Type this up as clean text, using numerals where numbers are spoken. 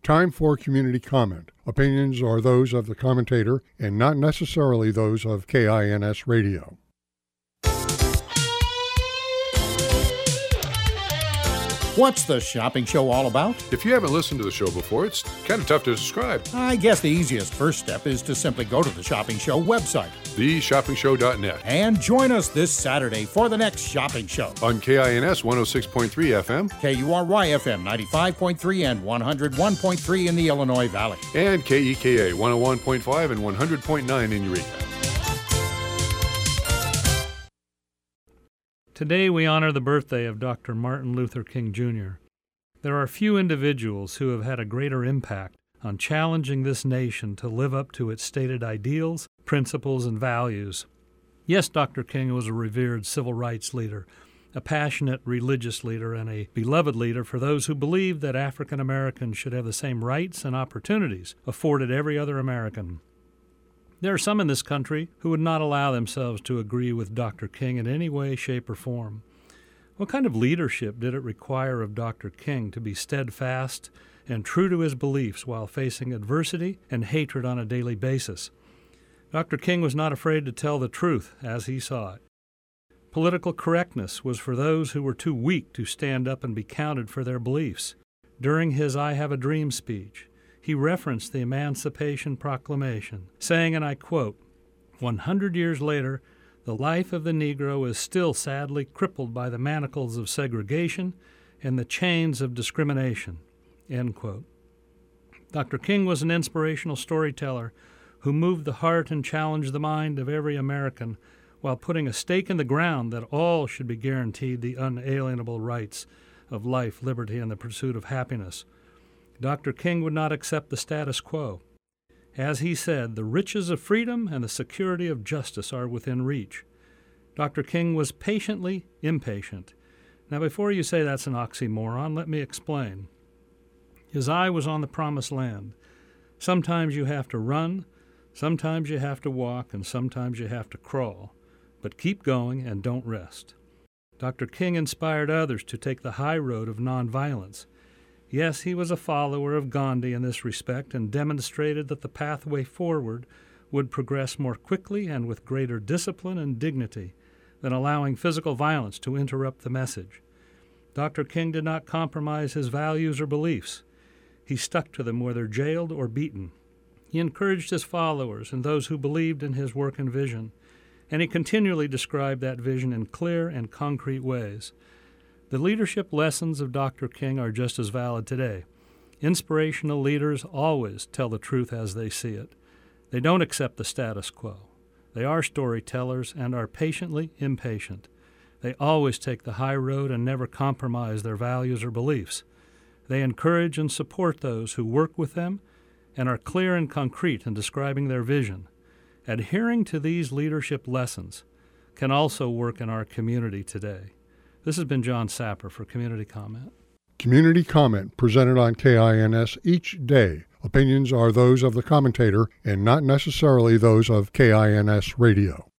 Time for community comment. Opinions are those of the commentator and not necessarily those of KINS Radio. What's the shopping show all about? If you haven't listened to the show before, it's kind of tough to describe. I guess the easiest first step is to simply go to the Shopping Show website, theshoppingshow.net, and join us this Saturday for the next shopping show. On KINS 106.3 FM, KURY FM 95.3 and 101.3 in the Illinois Valley, and KEKA 101.5 and 100.9 in Eureka. Today we honor the birthday of Dr. Martin Luther King, Jr. There are few individuals who have had a greater impact on challenging this nation to live up to its stated ideals, principles, and values. Yes, Dr. King was a revered civil rights leader, a passionate religious leader, and a beloved leader for those who believed that African Americans should have the same rights and opportunities afforded every other American. There are some in this country who would not allow themselves to agree with Dr. King in any way, shape, or form. What kind of leadership did it require of Dr. King to be steadfast and true to his beliefs while facing adversity and hatred on a daily basis? Dr. King was not afraid to tell the truth as he saw it. Political correctness was for those who were too weak to stand up and be counted for their beliefs. During his I Have a Dream speech, he referenced the Emancipation Proclamation, saying, and I quote, "100 years later, the life of the Negro is still sadly crippled by the manacles of segregation and the chains of discrimination," end quote. Dr. King was an inspirational storyteller who moved the heart and challenged the mind of every American while putting a stake in the ground that all should be guaranteed the unalienable rights of life, liberty, and the pursuit of happiness. Dr. King would not accept the status quo. As he said, the riches of freedom and the security of justice are within reach. Dr. King was patiently impatient. Now, before you say that's an oxymoron, let me explain. His eye was on the promised land. Sometimes you have to run, sometimes you have to walk, and sometimes you have to crawl. But keep going and don't rest. Dr. King inspired others to take the high road of nonviolence. Yes, he was a follower of Gandhi in this respect and demonstrated that the pathway forward would progress more quickly and with greater discipline and dignity than allowing physical violence to interrupt the message. Dr. King did not compromise his values or beliefs. He stuck to them whether jailed or beaten. He encouraged his followers and those who believed in his work and vision, and he continually described that vision in clear and concrete ways. The leadership lessons of Dr. King are just as valid today. Inspirational leaders always tell the truth as they see it. They don't accept the status quo. They are storytellers and are patiently impatient. They always take the high road and never compromise their values or beliefs. They encourage and support those who work with them and are clear and concrete in describing their vision. Adhering to these leadership lessons can also work in our community today. This has been John Sapper for Community Comment. Community comment presented on KINS each day. Opinions are those of the commentator and not necessarily those of KINS Radio.